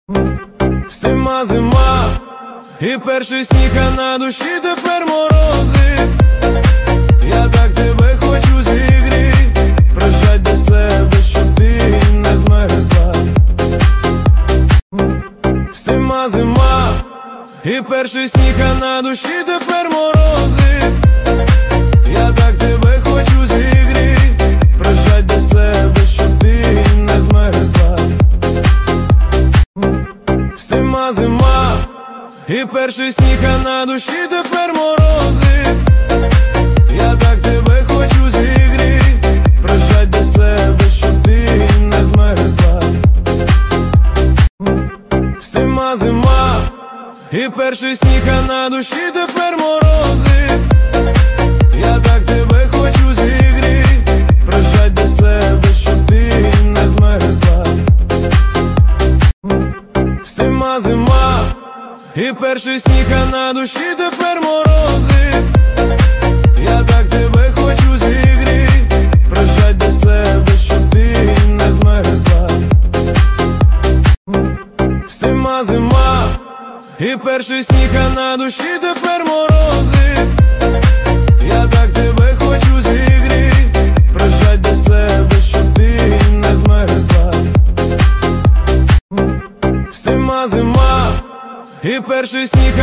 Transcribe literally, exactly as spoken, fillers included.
Стима зима, і перший сніг, а на душі тепер морози. Я так тебе хочу зігріть, прижать до себе, щоб ти не змерзла. Стима зима, і перший сніг, а на душі тепер морози. Я так тебе хочу зігріть, прижать до себе, щоб ти не змерзла. Стима зима, і перший сніг, а на душі тепер морози. Я так тебе хочу зігріть, прижать до себе, щоб ти не змерзла. Стима зима, і перший сніг, а на душі тепер морози. Я так тебе хочу зігріть, прижать до себе, щоб ти не змерзла. Стима зима, і перший сніг, а на душі тепер морози. Я так тебе хочу зігріть, прижать до себе, щоб ти не змерзла. Стима зима, і перший сніг, а на душі тепер морози. Я так тебе хочу зігріть, прижать до себе, щоб ти не змерзла. Стима зима, і перший сніг.